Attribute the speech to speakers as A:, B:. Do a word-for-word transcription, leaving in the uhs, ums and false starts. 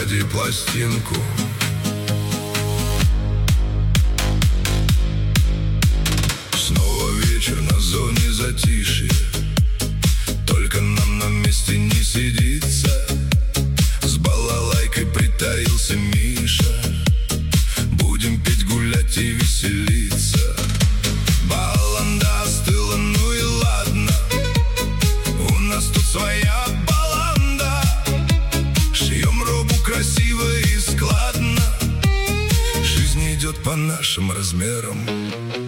A: клади пластинку. Снова вечер на зоне затишья, только нам на месте не сидится. С балалайкой притаился Миша, будем петь, гулять и веселиться. Баланда остыла, ну и ладно, у нас тут своя баланда. Шьем робу красиво и складно, жизнь идет по нашим размерам.